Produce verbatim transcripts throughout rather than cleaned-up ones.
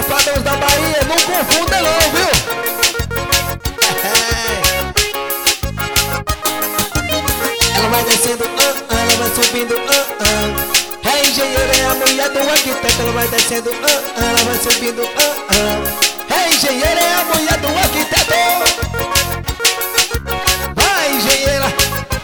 Safadões da Bahia, não confunda não, viu? Ela vai descendo, ah, ah, ela vai subindo, ah, ah. É engenheira, é a mulher do arquiteto. Ela vai descendo, ah, ah, ela vai subindo, ah, ah. É engenheira, é a mulher do arquiteto. Vai, engenheira.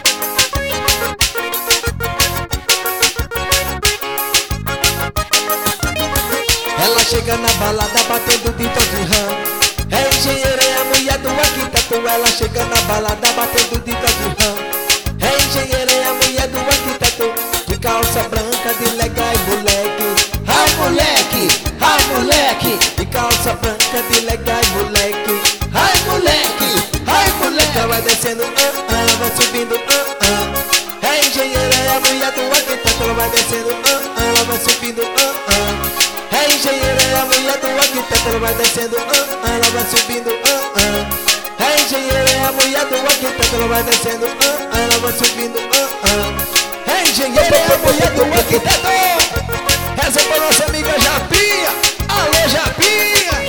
Ela chega na balada batendo de todo ramo. É engenheira, é a mulher do arquiteto. Ela chega na balada batendo de todo ramo. É engenheira, é a mulher do arquiteto. De calça branca, de legal moleque. Ai moleque, ai moleque. De calça branca, de legal moleque. Ai moleque, ai moleque. Ela vai descendo, ah, ah, ela vai subindo, ah, ah. É engenheira, é a mulher do arquiteto. Ela vai descendo, ah, ah, ela vai subindo, ah, ah. É engenheira, é a mulher do arquiteto. Ela vai descendo, ah, ah, ela vai subindo, ah, ah. É engenheira, é a mulher do arquiteto. Ela vai descendo, ah, ah, ela vai subindo, ah, ah. É engenheira, é a mulher do arquiteto. Essa é pra nossa amiga Japinha. Alô, Japinha.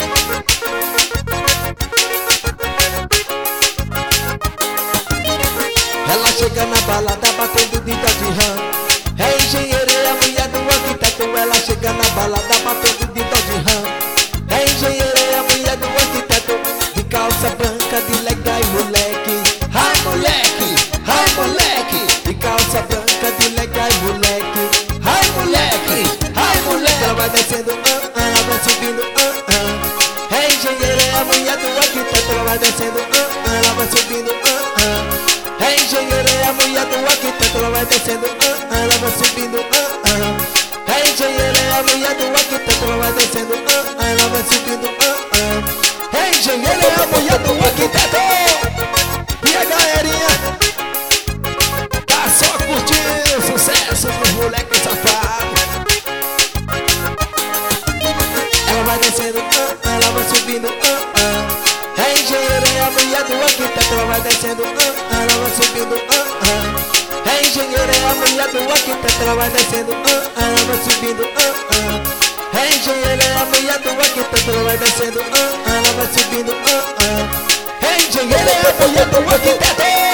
Ela chega na balada batendo de de ramo. É engenheira, é a mulher do arquiteto. Ela chega na balada batendo de de ramo. É engenheira, é a mulher do arquiteto. De calça branca, de legal moleque. Ai moleque, ai moleque. De calça branca, de legal moleque. Ai moleque, ai moleque. Ela vai descendo, ah, ah, ela vai subindo, ah, ah. É engenheira, é a mulher do arquiteto. Ela vai descendo, ah, ah, ela vai subindo, ah, ah. É engenheira, é a mulher do arquiteto. Ela vai descendo, ah, ah, ela vai subindo, ah, ah. É engenheira, é a mulher do arquiteto. Ela vai descendo, ah, ah, ela vai subindo, ah, ah. É engenheira, é a mulher do arquiteto. E a galerinha tá só curtindo o sucesso dos moleques safados. Ela vai descendo, ah, ah, ela vai subindo, ah, ah. É engenheira, é a mulher do arquiteto. Ela vai descendo, ah, ah, ela vai subindo, ah, ah. É engenheira, é a mulher do arquiteto. Ela vai descendo, ah, ah, ela vai subindo, ah, ah. É engenheira, é a mulher do arquiteto. Ela vai descendo, ah, ah, ela vai subindo, ah, ah. É engenheira, é a mulher do arquiteto.